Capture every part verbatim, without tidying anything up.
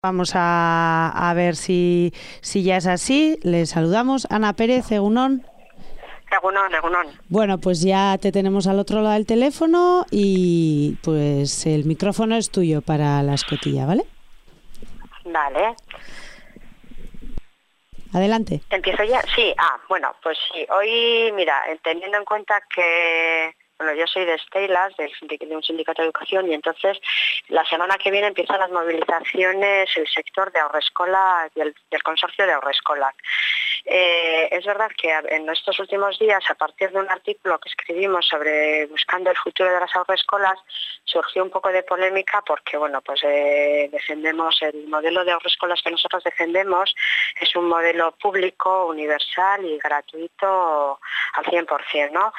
Vamos a, a ver si, si ya es así. Les saludamos. Ana Pérez, Egunon. Egunon, Egunon. Bueno, pues ya te tenemos al otro lado del teléfono y pues el micrófono es tuyo para la escotilla, ¿vale? Vale. Adelante. ¿Empiezo ya? Sí, ah, bueno, pues sí. Hoy, mira, teniendo en cuenta que... Bueno, yo soy de Estelas, de un sindicato de educación, y entonces la semana que viene empiezan las movilizaciones, el sector de Haurreskolak y el, el consorcio de Haurreskolak. Eh, es verdad que en estos últimos días, a partir de un artículo que escribimos sobre buscando el futuro de las haurreskolak, surgió un poco de polémica porque, bueno, pues eh, defendemos el modelo de haurreskolak que nosotros defendemos, es un modelo público, universal y gratuito al cien por cien, ¿no?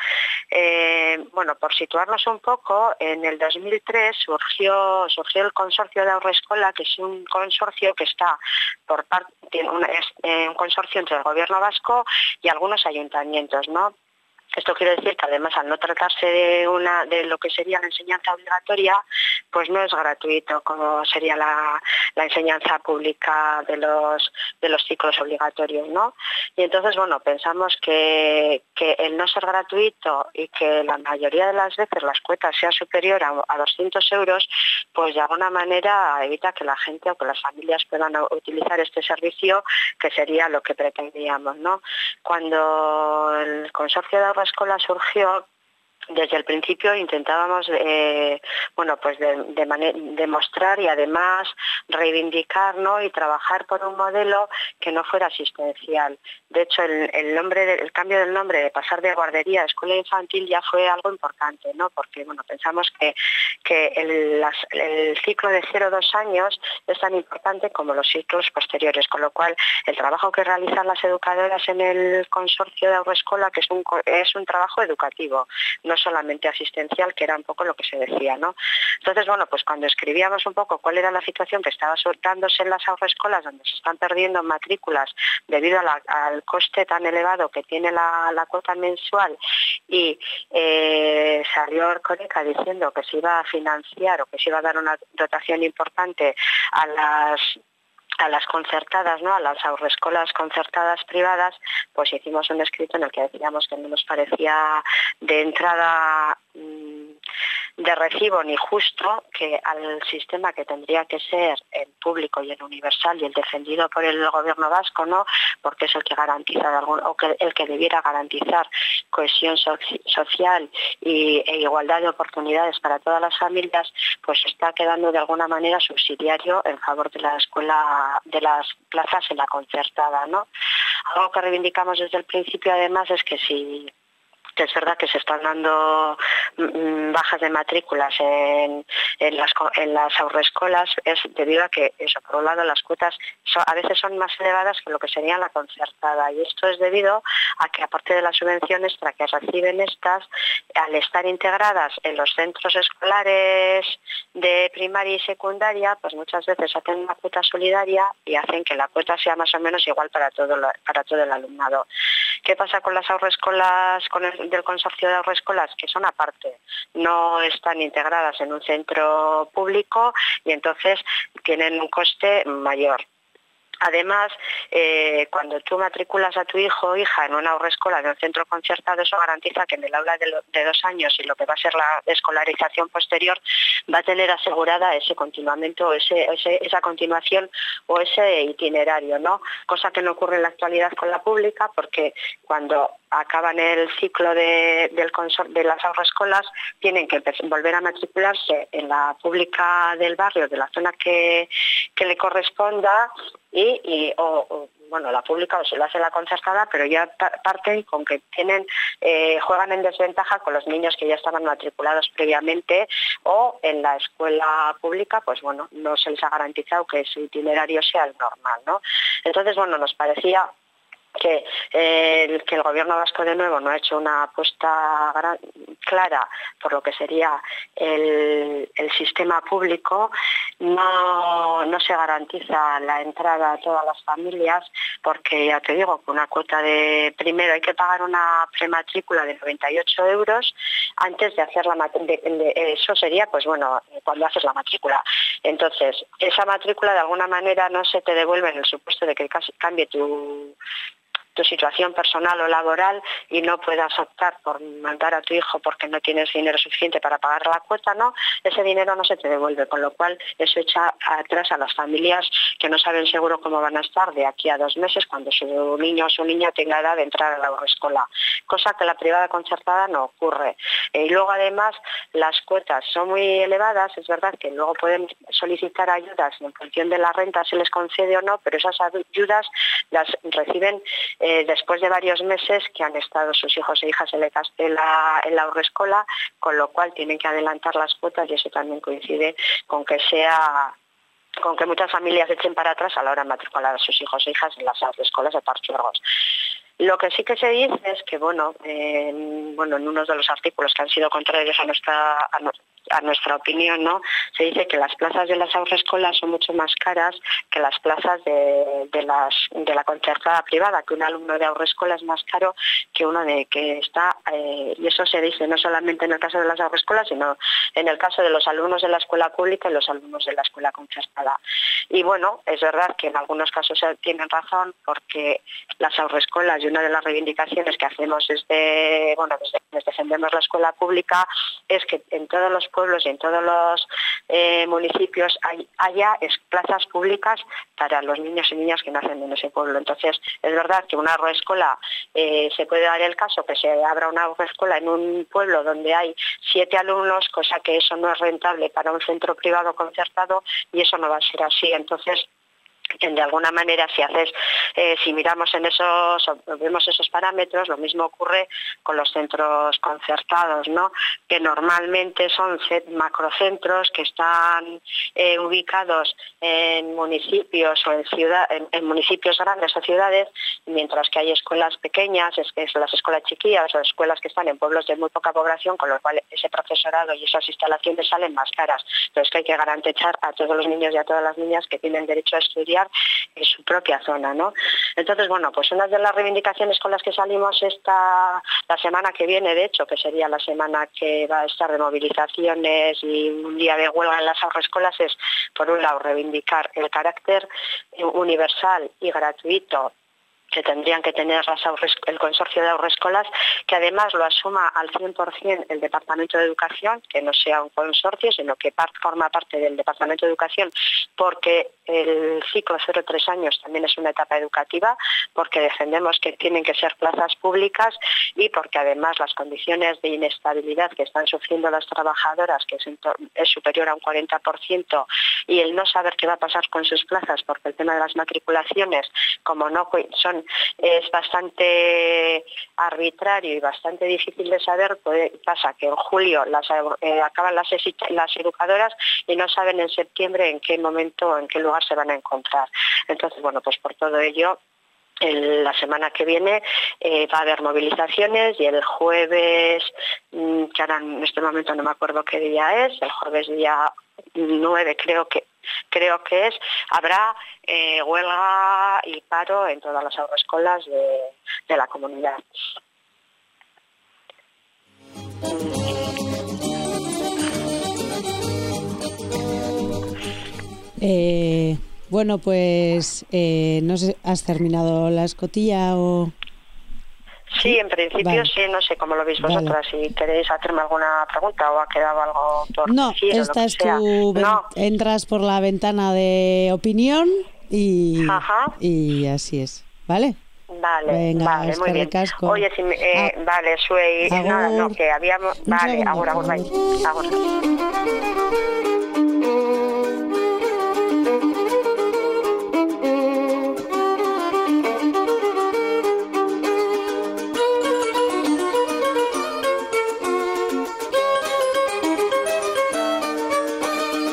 Eh, bueno, por situarnos un poco, en el dos mil tres surgió, surgió el consorcio de Haurreskolak, que es un consorcio que está por parte, tiene una, es, eh, un consorcio entre el gobierno vasco y algunos ayuntamientos, ¿no? Esto quiere decir que además, al no tratarse de una de lo que sería la enseñanza obligatoria, pues no es gratuito como sería la, la enseñanza pública de los de los ciclos obligatorios, ¿no? Y entonces, bueno, pensamos que, que el no ser gratuito y que la mayoría de las veces las cuotas sea superior a, a doscientos euros, pues de alguna manera evita que la gente o que las familias puedan utilizar este servicio, que sería lo que pretendíamos, ¿no? Cuando el consorcio de Haurreskolak surgió, desde el principio intentábamos eh, bueno, pues de, de demostrar y además reivindicar, ¿no? Y trabajar por un modelo que no fuera asistencial. De hecho, el, el, nombre, el cambio del nombre de pasar de guardería a escuela infantil ya fue algo importante, ¿no? Porque bueno, pensamos que, que el, las, el ciclo de cero a dos años es tan importante como los ciclos posteriores, con lo cual el trabajo que realizan las educadoras en el consorcio de Haurreskolak es un, es un trabajo educativo, no solamente asistencial, que era un poco lo que se decía, ¿no? Entonces, bueno, pues cuando escribíamos un poco cuál era la situación que estaba dándose en las haurreskolak, donde se están perdiendo matrículas debido a la, al coste tan elevado que tiene la, la cuota mensual, y eh, salió Erkoreka diciendo que se iba a financiar o que se iba a dar una dotación importante a las a las concertadas, ¿no? A las haurreskolak concertadas privadas, pues hicimos un escrito en el que decíamos que no nos parecía de entrada mmm, de recibo ni justo que al sistema que tendría que ser el público y el universal y el defendido por el gobierno vasco, ¿no? Porque es el que garantiza de algún, o que el que debiera garantizar cohesión so social y, e igualdad de oportunidades para todas las familias, pues está quedando de alguna manera subsidiario en favor de la escuela, de las plazas en la concertada, ¿no? Algo que reivindicamos desde el principio además es que si que es verdad que se están dando bajas de matrículas en, en las en las haurreskolak, es debido a que, eso, por un lado, las cuotas son, a veces son más elevadas que lo que sería la concertada, y esto es debido a que, aparte de la subvención extra que reciben estas, al estar integradas en los centros escolares de primaria y secundaria, pues muchas veces hacen una cuota solidaria y hacen que la cuota sea más o menos igual para todo, para todo el alumnado. ¿Qué pasa con las haurreskolak, con el del consorcio de haurreskolak? Que son aparte, no están integradas en un centro público y entonces tienen un coste mayor. Además, eh, cuando tú matriculas a tu hijo o hija en una haurreskolak de un centro concertado, eso garantiza que en el aula de, lo, de dos años y lo que va a ser la escolarización posterior va a tener asegurada ese continuamiento, ese, ese, esa continuación o ese itinerario, ¿no? Cosa que no ocurre en la actualidad con la pública, porque cuando acaban el ciclo de, del consor de las haurreskolak tienen que volver a matricularse en la pública del barrio, de la zona que, que le corresponda, y, y o, o bueno, la pública o se lo hace la concertada, pero ya parten con que tienen eh, juegan en desventaja con los niños que ya estaban matriculados previamente, o en la escuela pública, pues bueno, no se les ha garantizado que su itinerario sea el normal, ¿no? Entonces, bueno, nos parecía que, eh, que el gobierno vasco de nuevo no ha hecho una apuesta gran, clara por lo que sería el, el sistema público, no, no se garantiza la entrada a todas las familias, porque ya te digo que una cuota de, primero hay que pagar una prematrícula de noventa y ocho euros antes de hacer la matrícula, eso sería pues bueno, cuando haces la matrícula. Entonces, esa matrícula de alguna manera no se te devuelve en el supuesto de que cambie tu tu situación personal o laboral y no puedas optar por mandar a tu hijo porque no tienes dinero suficiente para pagar la cuota, no, ese dinero no se te devuelve, con lo cual eso echa atrás a las familias que no saben seguro cómo van a estar de aquí a dos meses cuando su niño o su niña tenga edad de entrar a la agroescola, cosa que la privada concertada no ocurre. Y luego además las cuotas son muy elevadas, es verdad que luego pueden solicitar ayudas en función de la renta, se les concede o no, pero esas ayudas las reciben Eh, después de varios meses que han estado sus hijos e hijas en la, en la, en la agroescola, con lo cual tienen que adelantar las cuotas y eso también coincide con que sea con que muchas familias echen para atrás a la hora de matricular a sus hijos e hijas en las agroescolas de partzuergos. Lo que sí que se dice es que, bueno, eh, bueno, en uno de los artículos que han sido contrarios a nuestra a, no, a nuestra opinión, ¿no? Se dice que las plazas de las agroescolas son mucho más caras que las plazas de, de, las, de la concertada privada, que un alumno de agroescola es más caro que uno de que está, eh, y eso se dice no solamente en el caso de las agroescolas, sino en el caso de los alumnos de la escuela pública y los alumnos de la escuela concertada. Y bueno, es verdad que en algunos casos tienen razón, porque las agroescolas, y una de las reivindicaciones que hacemos desde, bueno, desde que defendemos la escuela pública, es que en todos los pueblos y en todos los eh, municipios hay, haya plazas públicas para los niños y niñas que nacen en ese pueblo. Entonces, es verdad que una agroescola, eh, se puede dar el caso que se abra una agroescola en un pueblo donde hay siete alumnos, cosa que eso no es rentable para un centro privado concertado, y eso no va a ser así. Entonces, de alguna manera, si haces, eh, si miramos en esos, vemos esos parámetros, lo mismo ocurre con los centros concertados, ¿no? Que normalmente son macrocentros que están eh, ubicados en municipios o en ciudad, en, en municipios grandes o ciudades, mientras que hay escuelas pequeñas, es que son las escuelas chiquillas o escuelas que están en pueblos de muy poca población, con lo cual ese profesorado y esas instalaciones salen más caras. Entonces, que hay que garantizar a todos los niños y a todas las niñas que tienen derecho a estudiar en su propia zona, ¿no? Entonces, bueno, pues una de las reivindicaciones con las que salimos esta la semana que viene, de hecho, que sería la semana que va a estar de movilizaciones y un día de huelga en las agroescolas, es, por un lado, reivindicar el carácter universal y gratuito que tendrían que tener las el consorcio de agroescolas, que además lo asuma al cien por ciento el Departamento de Educación, que no sea un consorcio, sino que part, forma parte del Departamento de Educación, porque el ciclo cero tres años también es una etapa educativa, porque defendemos que tienen que ser plazas públicas y porque además las condiciones de inestabilidad que están sufriendo las trabajadoras, que es, es superior a un cuarenta por ciento, y el no saber qué va a pasar con sus plazas, porque el tema de las matriculaciones, como no son es bastante arbitrario y bastante difícil de saber, pues pasa que en julio las, eh, acaban las, las educadoras y no saben en septiembre en qué momento, en qué lugar se van a encontrar. Entonces, bueno, pues por todo ello, el, la semana que viene eh, va a haber movilizaciones, y el jueves, mmm, que ahora en este momento no me acuerdo qué día es, el jueves día nueve creo que creo que es, habrá eh, huelga y paro en todas las agroescolas de, de la comunidad. Eh, bueno, pues eh, no sé, ¿has terminado la escotilla o...? Sí, en principio vale. Sí, no sé cómo lo veis vosotras, vale. Si queréis hacerme alguna pregunta o ha quedado algo por no, decir. Esta o es tu no, entras por la ventana de opinión y, y así es, ¿vale? Vale, venga, vale, muy bien. Casco. Oye, si me, eh, ah, vale, Suey, nada, no, que habíamos... Vale, ahora, ahora, ahora.